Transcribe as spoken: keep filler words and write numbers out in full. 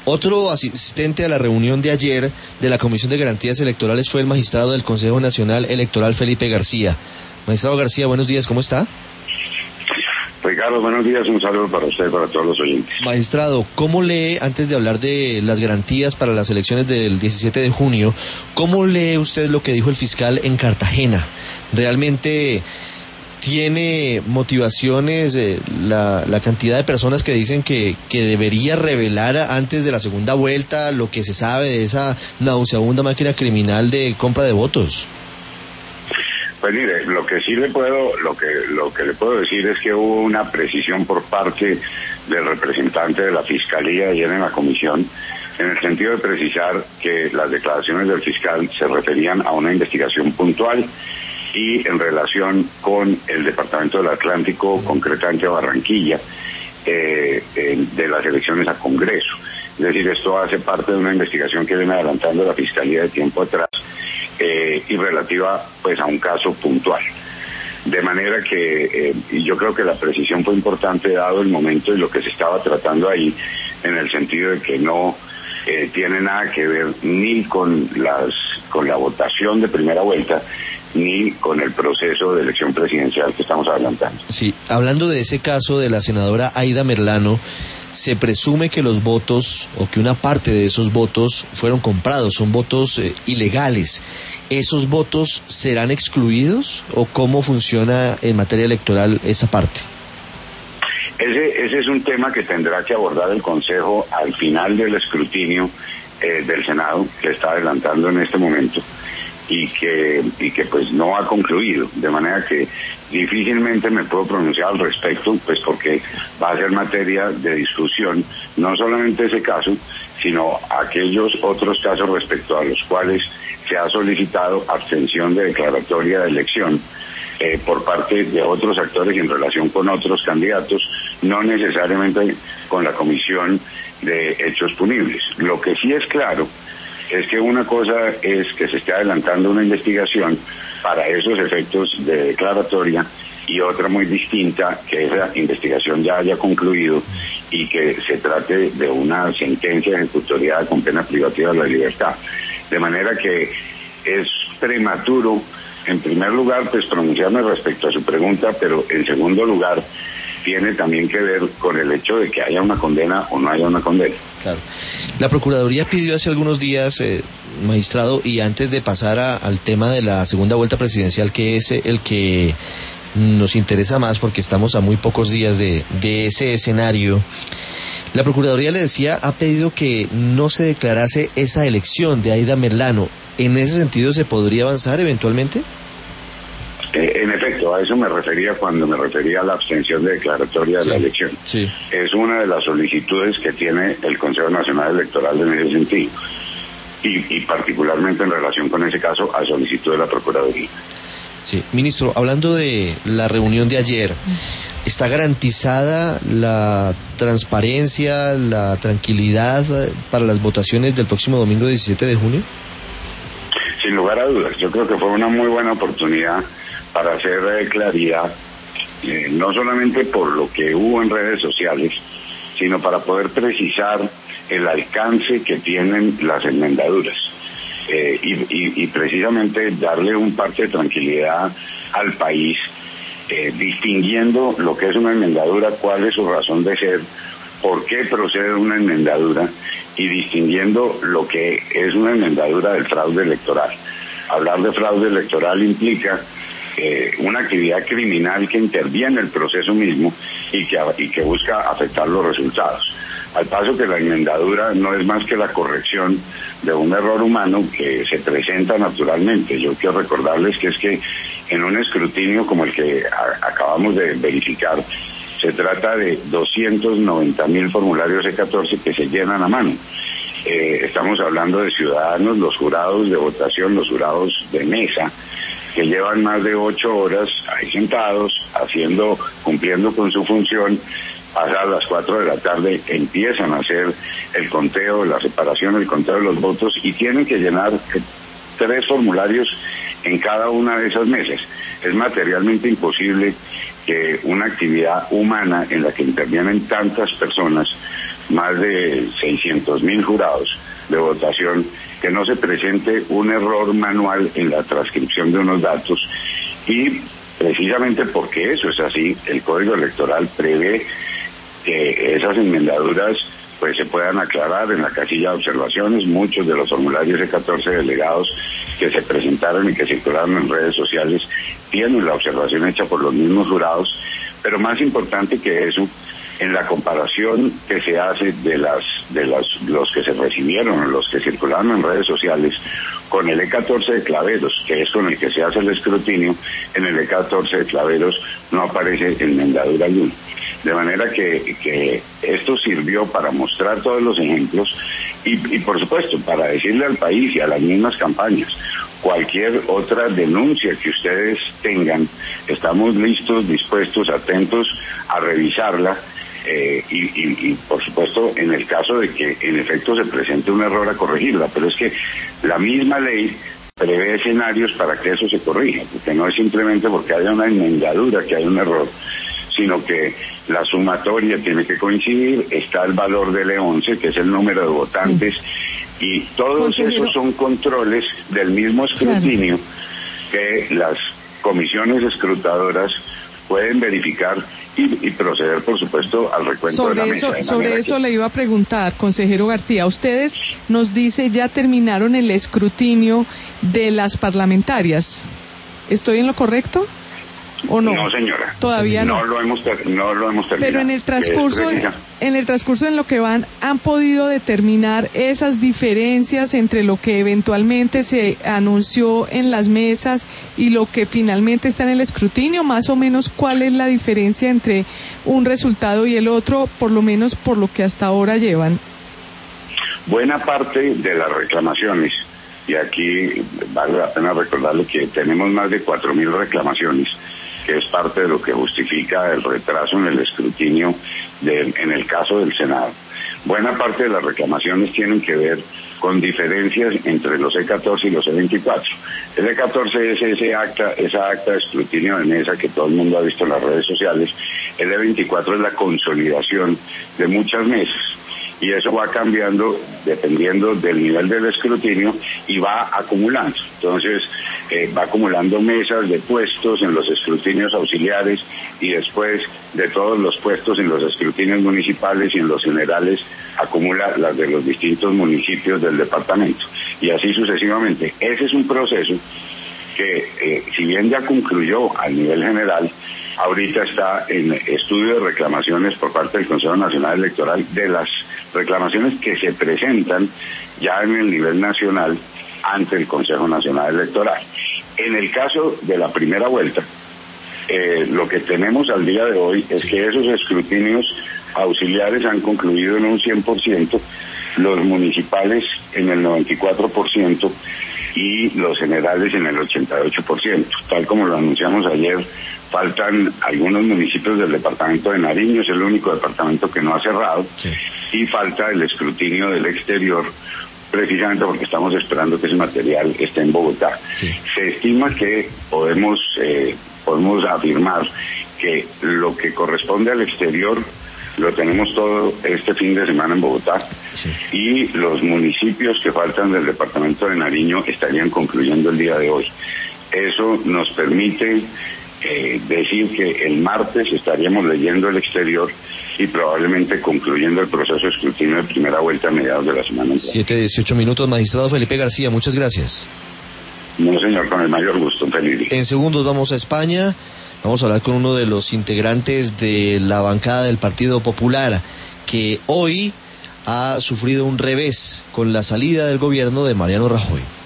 Otro asistente a la reunión de ayer de la Comisión de Garantías Electorales fue el magistrado del Consejo Nacional Electoral, Felipe García. Magistrado García, buenos días, ¿cómo está? Ricardo, buenos días, un saludo para usted y para todos los oyentes. Magistrado, ¿cómo lee, antes de hablar de las garantías para las elecciones del diecisiete de junio, cómo lee usted lo que dijo el fiscal en Cartagena? ¿Realmente tiene motivaciones eh, la, la cantidad de personas que dicen que, que debería revelar antes de la segunda vuelta lo que se sabe de esa nauseabunda máquina criminal de compra de votos? Pues mire, lo que sí le puedo, lo que, lo que le puedo decir es que hubo una precisión por parte del representante de la Fiscalía ayer en la comisión, en el sentido de precisar que las declaraciones del fiscal se referían a una investigación puntual y en relación con el Departamento del Atlántico, concretamente Barranquilla, eh, eh, de las elecciones a Congreso. Es decir, esto hace parte de una investigación que viene adelantando la Fiscalía de tiempo atrás, eh, y relativa pues a un caso puntual. De manera que, eh, y yo creo que la precisión fue importante dado el momento y lo que se estaba tratando ahí, en el sentido de que no eh, tiene nada que ver ni con las con la votación de primera vuelta, ni con el proceso de elección presidencial que estamos adelantando. Sí, hablando de ese caso de la senadora Aida Merlano, se presume que los votos, o que una parte de esos votos fueron comprados, son votos eh, ilegales. ¿Esos votos serán excluidos o cómo funciona en materia electoral esa parte? Ese, ese es un tema que tendrá que abordar el Consejo al final del escrutinio eh, del Senado, que está adelantando en este momento, y que y que pues no ha concluido, de manera que difícilmente me puedo pronunciar al respecto, pues porque va a ser materia de discusión, no solamente ese caso, sino aquellos otros casos respecto a los cuales se ha solicitado abstención de declaratoria de elección eh, por parte de otros actores en relación con otros candidatos, no necesariamente con la Comisión de Hechos Punibles. Lo que sí es claro es que una cosa es que se esté adelantando una investigación para esos efectos de declaratoria y otra muy distinta, que esa investigación ya haya concluido y que se trate de una sentencia ejecutoriada con pena privativa de la libertad. De manera que es prematuro, en primer lugar, pues pronunciarme respecto a su pregunta, pero en segundo lugar, tiene también que ver con el hecho de que haya una condena o no haya una condena. Claro. La Procuraduría pidió hace algunos días, eh, magistrado, y antes de pasar a, al tema de la segunda vuelta presidencial, que es el que nos interesa más porque estamos a muy pocos días de, de ese escenario, la Procuraduría, le decía, ha pedido que no se declarase esa elección de Aida Merlano. ¿En ese sentido se podría avanzar eventualmente? Eh, en efecto, a eso me refería cuando me refería a la abstención de declaratoria de sí, la elección. Sí. Es una de las solicitudes que tiene el Consejo Nacional Electoral en ese sentido, y, y particularmente en relación con ese caso a solicitud de la Procuraduría. Sí, ministro, hablando de la reunión de ayer, ¿está garantizada la transparencia, la tranquilidad para las votaciones del próximo domingo diecisiete de junio? Sin lugar a dudas, yo creo que fue una muy buena oportunidad para hacer eh, claridad, eh, no solamente por lo que hubo en redes sociales, sino para poder precisar el alcance que tienen las enmendaduras, eh, y, y, y precisamente darle un parte de tranquilidad al país, eh, distinguiendo lo que es una enmendadura, cuál es su razón de ser, por qué procede una enmendadura, y distinguiendo lo que es una enmendadura del fraude electoral. Hablar de fraude electoral implica eh, una actividad criminal que interviene en el proceso mismo y que, y que busca afectar los resultados. Al paso que la enmendadura no es más que la corrección de un error humano que se presenta naturalmente. Yo quiero recordarles que es que en un escrutinio como el que a, acabamos de verificar, se trata de doscientos noventa mil formularios E catorce que se llenan a mano. Eh, estamos hablando de ciudadanos, los jurados de votación, los jurados de mesa, que llevan más de ocho horas ahí sentados, haciendo, cumpliendo con su función. Pasadas las cuatro de la tarde empiezan a hacer el conteo, la separación, el conteo de los votos, y tienen que llenar tres formularios en cada una de esas mesas. Es materialmente imposible que una actividad humana en la que intervienen tantas personas más de seiscientos mil jurados de votación, que no se presente un error manual en la transcripción de unos datos, y precisamente porque eso es así, el Código Electoral prevé que esas enmendaduras pues se puedan aclarar en la casilla de observaciones. Muchos de los formularios E catorce delegados que se presentaron y que circularon en redes sociales tienen la observación hecha por los mismos jurados, pero más importante que eso, en la comparación que se hace de las de las los que se recibieron, los que circularon en redes sociales, con el E catorce de Claveros, que es con el que se hace el escrutinio, en el E catorce de Claveros no aparece enmendadura alguna. De manera que, que esto sirvió para mostrar todos los ejemplos y, y por supuesto para decirle al país y a las mismas campañas, cualquier otra denuncia que ustedes tengan, estamos listos, dispuestos, atentos a revisarla. Eh, y, y, y por supuesto en el caso de que en efecto se presente un error, a corregirla, pero es que la misma ley prevé escenarios para que eso se corrija, porque no es simplemente porque haya una enmendadura que hay un error, sino que la sumatoria tiene que coincidir, está el valor del E once, que es el número de votantes, sí. Y todos Consejero. Esos son controles del mismo escrutinio, claro, que las comisiones escrutadoras pueden verificar y, y proceder, por supuesto, al recuento sobre de la eso, mesa. Sobre eso que... le iba a preguntar, consejero García. Ustedes nos dice ya terminaron el escrutinio de las parlamentarias. ¿Estoy en lo correcto o no? No, señora. Todavía no. No lo hemos, ter- no lo hemos terminado. Pero en el transcurso, en el transcurso en lo que van, ¿han podido determinar esas diferencias entre lo que eventualmente se anunció en las mesas y lo que finalmente está en el escrutinio? Más o menos, ¿cuál es la diferencia entre un resultado y el otro, por lo menos por lo que hasta ahora llevan? Buena parte de las reclamaciones, y aquí vale la pena recordarle que tenemos más de cuatro mil reclamaciones, que es parte de lo que justifica el retraso en el escrutinio de, en el caso del Senado. Buena parte de las reclamaciones tienen que ver con diferencias entre los E catorce y los E veinticuatro. El E catorce es ese acta, esa acta de escrutinio de mesa que todo el mundo ha visto en las redes sociales. El E veinticuatro es la consolidación de muchas mesas. Y eso va cambiando dependiendo del nivel del escrutinio y va acumulando. Entonces, eh, va acumulando mesas de puestos en los escrutinios auxiliares y después de todos los puestos en los escrutinios municipales y en los generales acumula las de los distintos municipios del departamento. Y así sucesivamente. Ese es un proceso que, eh, si bien ya concluyó a nivel general, ahorita está en estudio de reclamaciones por parte del Consejo Nacional Electoral de las reclamaciones que se presentan ya en el nivel nacional ante el Consejo Nacional Electoral. En el caso de la primera vuelta, eh, lo que tenemos al día de hoy es que esos escrutinios auxiliares han concluido en un cien por ciento, los municipales en el noventa y cuatro por ciento y los generales en el ochenta y ocho por ciento. Tal como lo anunciamos ayer, faltan algunos municipios del departamento de Nariño, es el único departamento que no ha cerrado, sí. Y falta el escrutinio del exterior, precisamente porque estamos esperando que ese material esté en Bogotá. Sí. Se estima que podemos, eh, podemos afirmar que lo que corresponde al exterior lo tenemos todo este fin de semana en Bogotá, sí. Y los municipios que faltan del departamento de Nariño estarían concluyendo el día de hoy. Eso nos permite eh, decir que el martes estaríamos leyendo el exterior y probablemente concluyendo el proceso de escrutinio de primera vuelta a mediados de la semana. siete dieciocho minutos, magistrado Felipe García, muchas gracias. No, señor, con el mayor gusto, feliz. En segundos vamos a España, vamos a hablar con uno de los integrantes de la bancada del Partido Popular, que hoy ha sufrido un revés con la salida del gobierno de Mariano Rajoy.